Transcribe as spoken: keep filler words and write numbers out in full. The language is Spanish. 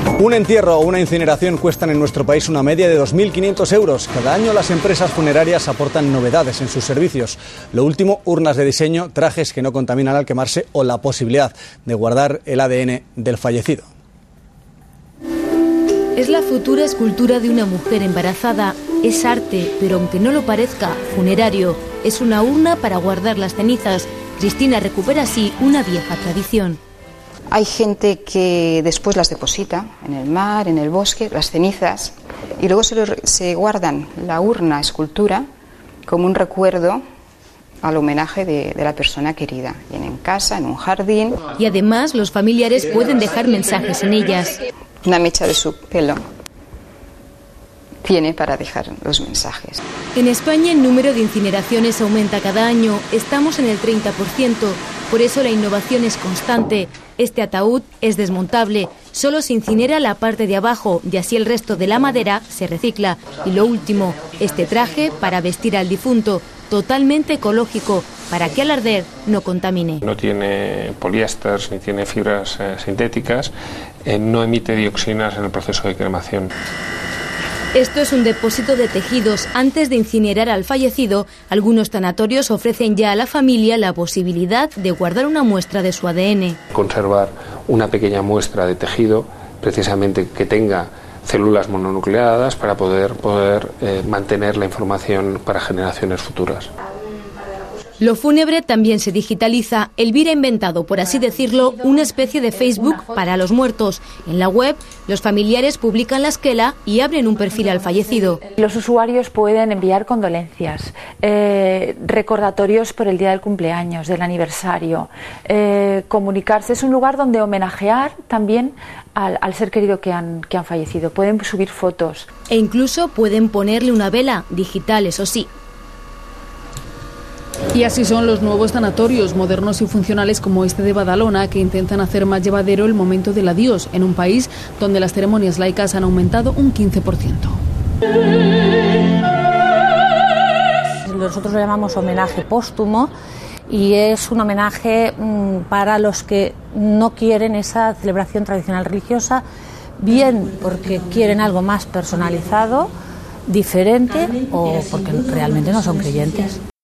Un entierro o una incineración cuestan en nuestro país una media de dos mil quinientos euros. Cada año las empresas funerarias aportan novedades en sus servicios. Lo último, urnas de diseño, trajes que no contaminan al quemarse o la posibilidad de guardar el A D N del fallecido. Es la futura escultura de una mujer embarazada. Es arte, pero aunque no lo parezca, funerario. Es una urna para guardar las cenizas. Cristina recupera así una vieja tradición. Hay gente que después las deposita en el mar, en el bosque, las cenizas, y luego se, lo, se guardan la urna escultura como un recuerdo al homenaje de, de la persona querida, bien en casa, en un jardín. Y además los familiares pueden dejar mensajes en ellas. Una mecha de su pelo tiene para dejar los mensajes. En España el número de incineraciones aumenta cada año. Estamos en el treinta por ciento. Por eso la innovación es constante. Este ataúd es desmontable. Solo se incinera la parte de abajo y así el resto de la madera se recicla. Y lo último, este traje para vestir al difunto, totalmente ecológico, para que al arder no contamine. No tiene poliéster ni tiene fibras eh, sintéticas, eh, no emite dioxinas en el proceso de cremación. Esto es un depósito de tejidos. Antes de incinerar al fallecido, algunos tanatorios ofrecen ya a la familia la posibilidad de guardar una muestra de su A D N. Conservar una pequeña muestra de tejido, precisamente que tenga células mononucleadas para poder, poder eh, mantener la información para generaciones futuras. Lo fúnebre también se digitaliza. Elvira ha inventado, por así decirlo, una especie de Facebook para los muertos. En la web, los familiares publican la esquela y abren un perfil al fallecido. Los usuarios pueden enviar condolencias, eh, recordatorios por el día del cumpleaños, del aniversario, eh, comunicarse. Es un lugar donde homenajear también al, al ser querido que han, que han fallecido. Pueden subir fotos. E incluso pueden ponerle una vela, digital, eso sí. Y así son los nuevos tanatorios, modernos y funcionales como este de Badalona, que intentan hacer más llevadero el momento del adiós, en un país donde las ceremonias laicas han aumentado un quince por ciento. Nosotros lo llamamos homenaje póstumo y es un homenaje mmm, para los que no quieren esa celebración tradicional religiosa, bien porque quieren algo más personalizado, diferente, o porque realmente no son creyentes.